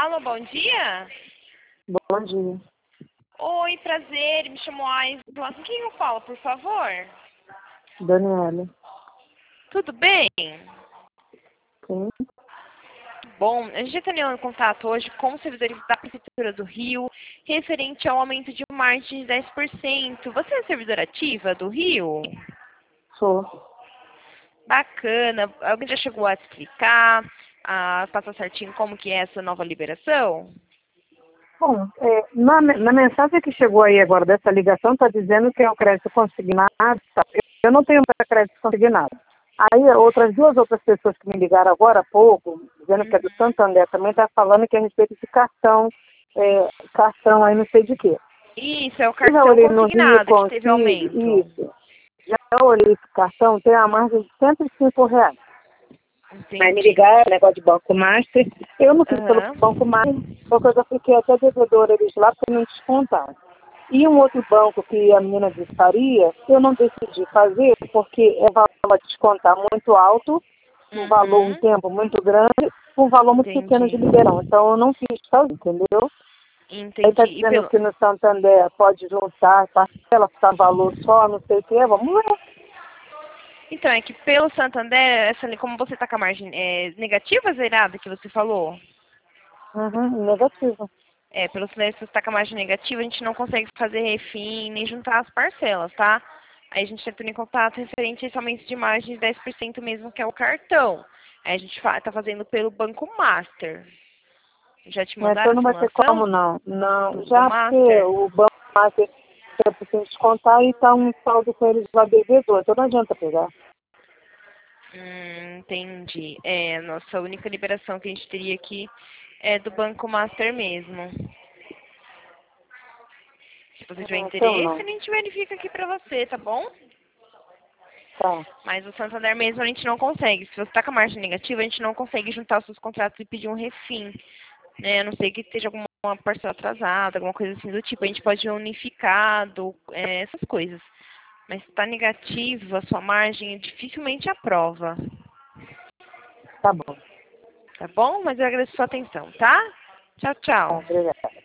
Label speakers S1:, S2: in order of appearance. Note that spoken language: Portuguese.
S1: Alô, bom dia?
S2: Bom dia.
S1: Oi, prazer, me chamo Aisla. Com quem eu falo, por favor?
S2: Daniela.
S1: Tudo bem?
S2: Sim.
S1: Bom, a gente está em contato hoje com os servidores da Prefeitura do Rio, referente ao aumento de margem de 10%. Você é servidora ativa do Rio?
S2: Sou.
S1: Bacana. Alguém já chegou a explicar, a passar certinho como que é essa nova liberação?
S2: Bom, na mensagem que chegou aí agora dessa ligação, está dizendo que é o crédito consignado. Tá? Eu não tenho mais crédito consignado. Aí duas outras pessoas que me ligaram agora há pouco, dizendo que é do Santander, também está falando que é a respeito de cartão aí não sei de quê.
S1: Isso, é o
S2: Eu já
S1: cartão
S2: olhei no Rio
S1: consignado que teve aumento.
S2: isso. Já olhei esse cartão, tem a margem de R$ 105. Aí me
S1: Entendi.
S2: ligaram, negócio de Banco Master. Eu não fiz pelo
S1: Aham.
S2: Banco Master, porque eu já fiquei até devedora eles lá para não descontar. E um outro banco que a menina disse faria, eu não decidi fazer, porque é valor a descontar muito alto, um valor, um
S1: Uhum.
S2: tempo muito grande, um valor muito pequeno
S1: Entendi.
S2: de liberão. Então eu não quis fazer, entendeu? Aí está
S1: Entendi. E
S2: dizendo
S1: pelo...
S2: que no Santander pode juntar, parcela, ficar valor só, não sei o que, vamos ver.
S1: Então, é que pelo Santander, como você está com a margem negativa, zerada, que você falou?
S2: Uhum, negativo.
S1: Pelo Santander, se você está com a margem negativa, a gente não consegue fazer refim nem juntar as parcelas, tá? Aí a gente está entrando em contato referente a esse aumento de margem de 10% mesmo, que é o cartão. Aí a gente está fazendo pelo Banco Master. Já te mandaram
S2: Então
S1: a
S2: não vai ter
S1: simulação
S2: como não. Não,
S1: do
S2: já porque
S1: Master?
S2: o banco Master eu preciso descontar e está um saldo com eles lá devedor, então não adianta pegar.
S1: Entendi. Nossa única liberação que a gente teria aqui é do Banco Master mesmo. Se você tiver
S2: Então
S1: interesse, a
S2: não.
S1: gente verifica aqui pra você, tá bom?
S2: Tá.
S1: Mas o Santander mesmo a gente não consegue. Se você está com a margem negativa, a gente não consegue juntar os seus contratos e pedir um refim, né? A não ser que esteja alguma parcela atrasada, alguma coisa assim do tipo. A gente pode ir unificado, essas coisas. Mas se está negativo, a sua margem dificilmente aprova.
S2: Tá bom.
S1: Tá bom? Mas eu agradeço a sua atenção, tá? Tchau,
S2: Tá,
S1: tchau.
S2: obrigada.